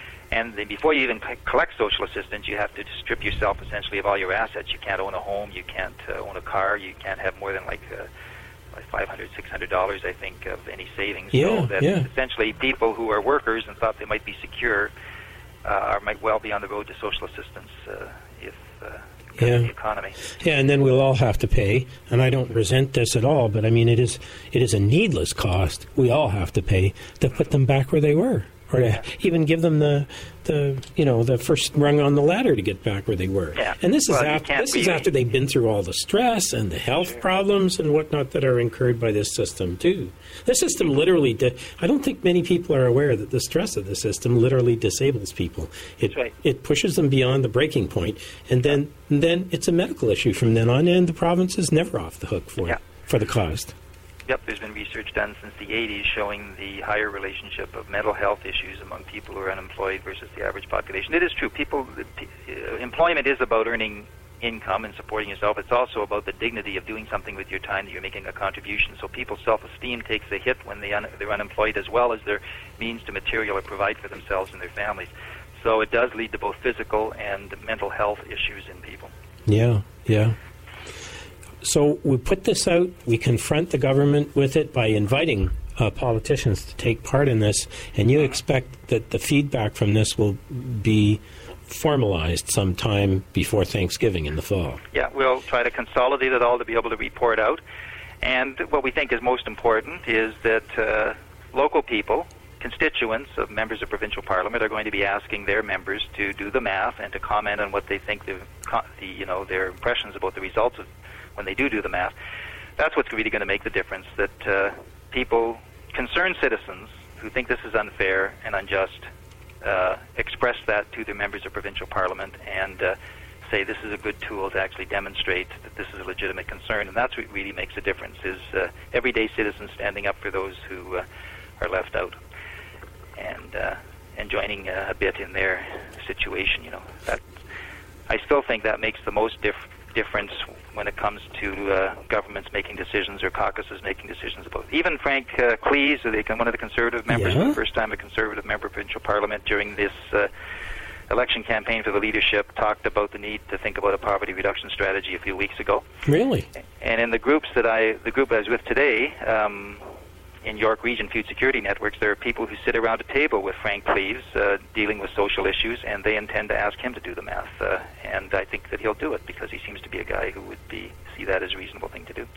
And then before you even c- collect social assistance, you have to strip yourself essentially of all your assets. You can't own a home, you can't uh, own a car, you can't have more than like uh, like five hundred dollars, six hundred dollars, I think, of any savings. Yeah, so that yeah. essentially people who are workers and thought they might be secure uh, might well be on the road to social assistance uh, if uh, because Yeah. of the economy. Yeah, and then we'll all have to pay. And I don't resent this at all, but I mean, it is it is a needless cost. We all have to pay to put them back where they were, or to even give them the the you know the first rung on the ladder to get back where they were. Yeah. And this is Well, you after can't this is be- after they've been through all the stress and the health problems and whatnot that are incurred by this system too. The system literally. Di- I don't think many people are aware that the stress of the system literally disables people. It That's right. it pushes them beyond the breaking point, and then and then it's a medical issue from then on, and the province is never off the hook for Yeah. for the cost. Yep, there's been research done since the eighties showing the higher relationship of mental health issues among people who are unemployed versus the average population. It is true. People, uh, employment is about earning income and supporting yourself. It's also about the dignity of doing something with your time, that you're making a contribution. So people's self-esteem takes a hit when they un- they're unemployed, as well as their means to material or provide for themselves and their families. So it does lead to both physical and mental health issues in people. Yeah, yeah. So we put this out, we confront the government with it by inviting uh, politicians to take part in this, and you expect that the feedback from this will be formalized sometime before Thanksgiving in the fall. Yeah, we'll try to consolidate it all to be able to report out. And what we think is most important is that uh, local people, constituents of members of provincial parliament, are going to be asking their members to do the math and to comment on what they think the, the you know their impressions about the results of when they do do the math. That's what's really going to make the difference. That uh, people, concerned citizens who think this is unfair and unjust, uh, express that to their members of provincial parliament and uh, say this is a good tool to actually demonstrate that this is a legitimate concern. And that's what really makes a difference, is uh, everyday citizens standing up for those who uh, are left out and uh, and joining uh, a bit in their situation. You know, that I still think that makes the most dif- difference when it comes to uh, governments making decisions or caucuses making decisions about it. Even Frank uh, Cleese, one of the Conservative members, Yeah. for the first time a Conservative member of provincial parliament during this uh, election campaign for the leadership talked about the need to think about a poverty reduction strategy a few weeks ago. Really? And in the groups that I, the group I was with today, um, in York Region Food Security Networks, there are people who sit around a table with Frank Cleves uh, dealing with social issues, and they intend to ask him to do the math. Uh, and I think that he'll do it because he seems to be a guy who would be see that as a reasonable thing to do.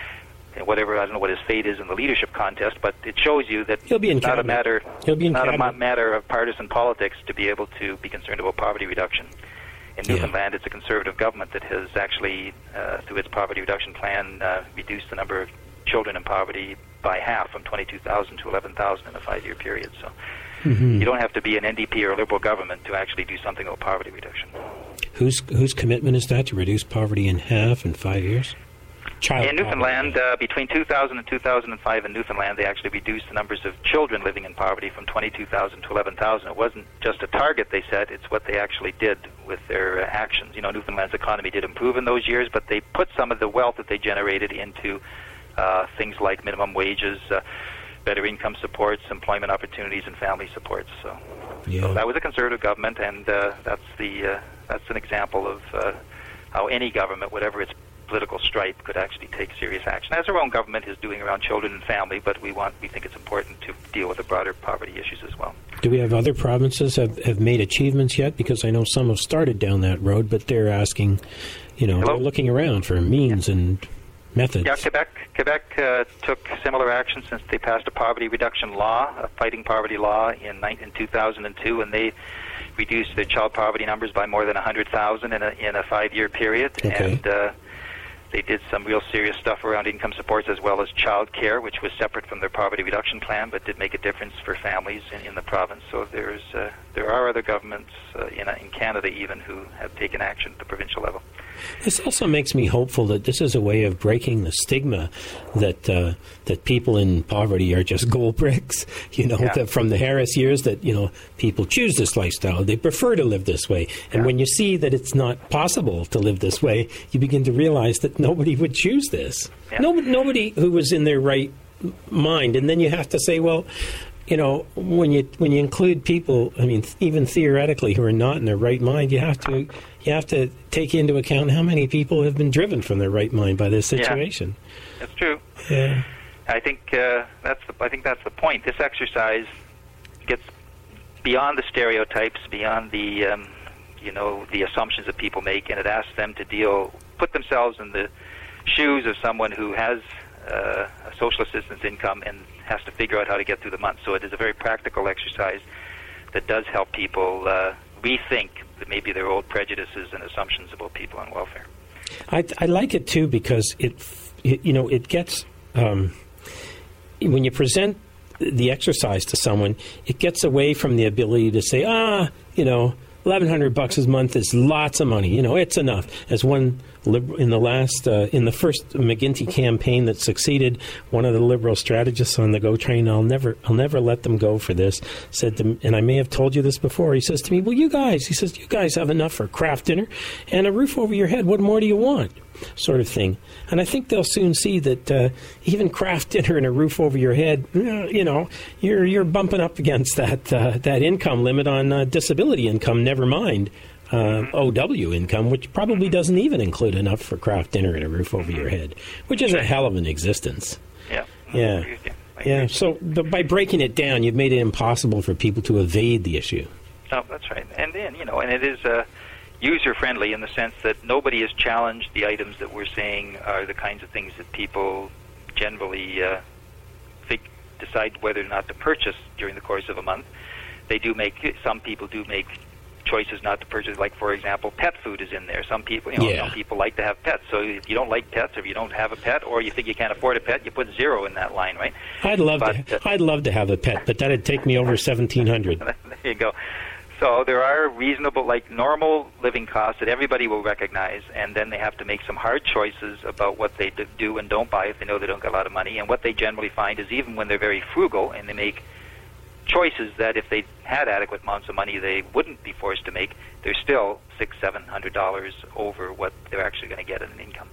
And whatever, I don't know what his fate is in the leadership contest, but it shows you that He'll be in it's not a cabinet. matter, He'll be in not a cabinet. ma- matter of partisan politics to be able to be concerned about poverty reduction. In Yeah. Newfoundland, it's a conservative government that has actually, uh, through its poverty reduction plan, uh, reduced the number of children in poverty by half, from twenty-two thousand to eleven thousand in a five-year period. So Mm-hmm. you don't have to be an N D P or a Liberal government to actually do something about poverty reduction. Whose whose commitment is that to reduce poverty in half in five years? Child In Newfoundland, poverty. uh, between two thousand and two thousand five in Newfoundland, they actually reduced the numbers of children living in poverty from twenty-two thousand to eleven thousand. It wasn't just a target they set, it's what they actually did with their uh, actions. You know, Newfoundland's economy did improve in those years, but they put some of the wealth that they generated into uh, things like minimum wages, uh, better income supports, employment opportunities, and family supports. So, Yeah. so that was a conservative government, and uh, that's the uh, that's an example of uh, how any government, whatever its political stripe, could actually take serious action, as our own government is doing around children and family. But we want, we think it's important to deal with the broader poverty issues as well. Do we have other provinces have, have made achievements yet? Because I know some have started down that road, but they're asking, you know, Hello? they're looking around for means and methods. Yeah, Quebec Quebec uh, took similar action since they passed a poverty reduction law, a fighting poverty law, in, nine, in two thousand two, and they reduced their child poverty numbers by more than one hundred thousand in a, in a five-year period. Okay. And uh, they did some real serious stuff around income supports as well as child care, which was separate from their poverty reduction plan, but did make a difference for families in, in the province. So there's uh, there are other governments uh, in, in Canada even who have taken action at the provincial level. This also makes me hopeful that this is a way of breaking the stigma that uh, that people in poverty are just gold bricks. You know, Yeah. that from the Harris years, that you know people choose this lifestyle, they prefer to live this way, and Yeah. when you see that it's not possible to live this way, you begin to realize that nobody would choose this. Yeah. Nobody, nobody who was in their right mind, and then you have to say, well, you know, when you when you include people, I mean, th- even theoretically, who are not in their right mind, you have to you have to take into account how many people have been driven from their right mind by this Yeah. situation. That's true. Yeah. I think uh, that's the, I think that's the point. This exercise gets beyond the stereotypes, beyond the um, you know the assumptions that people make, and it asks them to deal, put themselves in the shoes of someone who has uh, a social assistance income and has to figure out how to get through the month. So it is a very practical exercise that does help people uh, rethink that maybe their old prejudices and assumptions about people on welfare. I, I like it too because it, it you know, it gets um, when you present the exercise to someone, it gets away from the ability to say, ah, you know, eleven hundred bucks a month is lots of money. You know, it's enough. As one liberal, in the last, uh, in the first McGuinty campaign that succeeded, one of the Liberal strategists on the Go train, I'll never, I'll never let them go for this, said to me, and I may have told you this before, he says to me, well, you guys, he says, you guys have enough for a craft dinner and a roof over your head. What more do you want? Sort of thing. And I think they'll soon see that uh, even craft dinner and a roof over your head, uh, you know, you're you're bumping up against that uh, that income limit on uh, disability income. Never mind uh, O W income, which probably doesn't even include enough for craft dinner and a roof over your head, which is a hell of an existence. Yeah. Yeah. I agree with you. I Yeah. agree. So the, by breaking it down, you've made it impossible for people to evade the issue. No, that's right. And then, you know, and it is uh, user-friendly in the sense that nobody has challenged the items that we're saying are the kinds of things that people generally uh, think, decide whether or not to purchase during the course of a month. They do make, some people do make choices not to purchase, like, for example, pet food is in there. Some people, you know, Yeah. some people like to have pets. So if you don't like pets, or if you don't have a pet, or you think you can't afford a pet, you put zero in that line, right? I'd love But, to. uh, I'd love to have a pet, but that'd take me over seventeen hundred. There you go. So there are reasonable, like normal living costs that everybody will recognize, and then they have to make some hard choices about what they do and don't buy if they know they don't get a lot of money. And what they generally find is even when they're very frugal and they make choices that if they had adequate amounts of money they wouldn't be forced to make, they're still six, seven hundred dollars over what they're actually going to get in an income.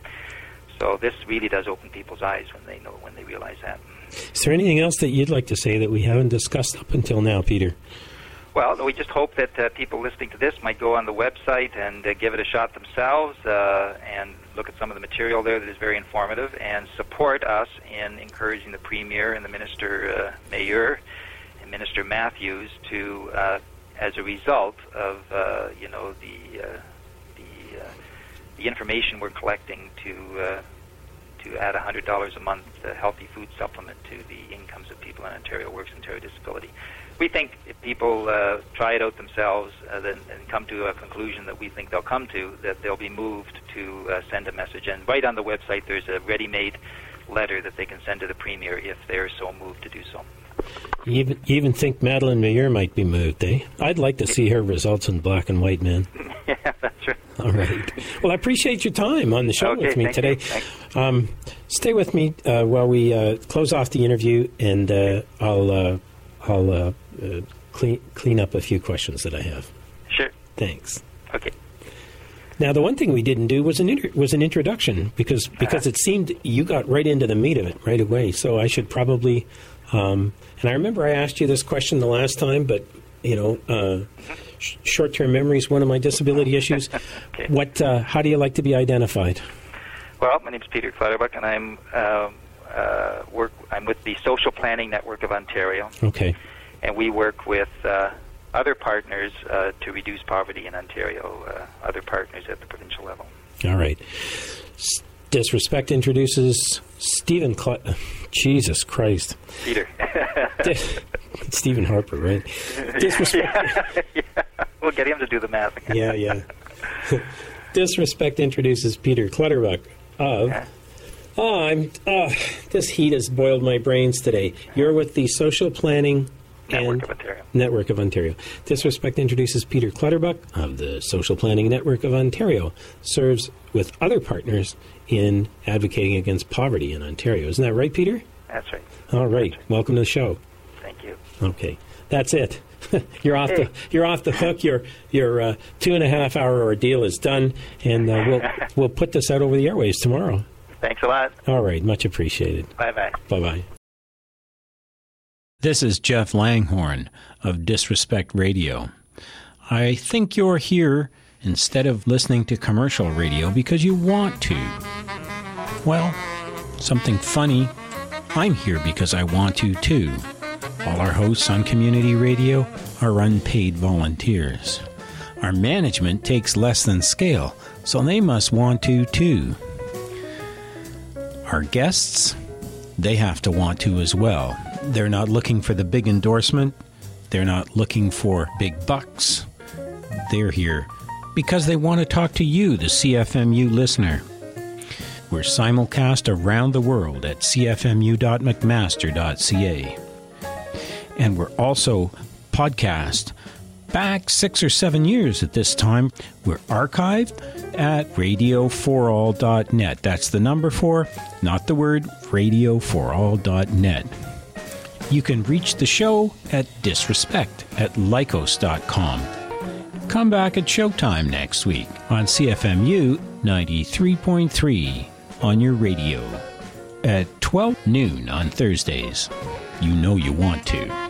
So this really does open people's eyes when they know when they realize that. Is there anything else that you'd like to say that we haven't discussed up until now, Peter? Well, we just hope that uh, people listening to this might go on the website and uh, give it a shot themselves uh, and look at some of the material there that is very informative and support us in encouraging the Premier and the Minister uh, Mayor and Minister Matthews to, uh, as a result of uh, you know the uh, the uh, the information we're collecting to uh, to add one hundred dollars a month uh, healthy food supplement to the incomes of people in Ontario Works Ontario Disability. We think if people uh, try it out themselves uh, then, and come to a conclusion that we think they'll come to, that they'll be moved to uh, send a message. And right on the website there's a ready-made letter that they can send to the Premier if they're so moved to do so. You even, you even think Madeleine Meilleur might be moved, eh? I'd like to see her results in black and white, man. Yeah, that's right. All right. Well, I appreciate your time on the show okay, with me thank today. Um, stay with me uh, while we uh, close off the interview, and uh, I'll uh, I'll uh, uh, clean clean up a few questions that I have. Sure. Thanks. Okay. Now, the one thing we didn't do was an inter- was an introduction because because uh-huh. it seemed you got right into the meat of it right away. So I should probably. Um, and I remember I asked you this question the last time, but you know, uh, sh- short-term memory is one of my disability issues. Okay. What? Uh, how do you like to be identified? Well, my name is Peter Clutterbuck, and I'm uh, uh, work. I'm with the Social Planning Network of Ontario. Okay. And we work with uh, other partners uh, to reduce poverty in Ontario. Uh, other partners at the provincial level. All right. S- Disrespect introduces Stephen. Cl- Jesus Christ. Peter. Dis- Stephen Harper, right? Disrespect. Yeah, yeah. We'll get him to do the math again. yeah, yeah. Disrespect introduces Peter Clutterbuck of. Yeah. Oh, I'm. Oh, this heat has boiled my brains today. You're with the Social Planning Network and of Ontario. Network of Ontario. Disrespect introduces Peter Clutterbuck of the Social Planning Network of Ontario. Serves with other partners in advocating against poverty in Ontario. Isn't that right, Peter? That's right. All right. That's right. Welcome to the show. Thank you. Okay, that's it. you're off hey. the you're off the hook. Your your uh, two and a half hour ordeal is done, and uh, we'll we'll put this out over the airwaves tomorrow. Thanks a lot. All right, much appreciated. Bye bye. Bye bye. This is Jeff Langhorne of Disrespect Radio. I think you're here instead of listening to commercial radio because you want to. Well, something funny. I'm here because I want to, too. All our hosts on community radio are unpaid volunteers. Our management takes less than scale, so they must want to, too. Our guests, they have to want to as well. They're not looking for the big endorsement. They're not looking for big bucks. They're here because they want to talk to you, the C F M U listener. We're simulcast around the world at c f m u dot mcmaster dot c a. And we're also podcast back six or seven years at this time. We're archived at radio for all dot net. That's the number four, not the word, radio for all dot net. You can reach the show at disrespect at lycos dot com. Come back at showtime next week on C F M U ninety-three point three on your radio at twelve noon on Thursdays. You know you want to.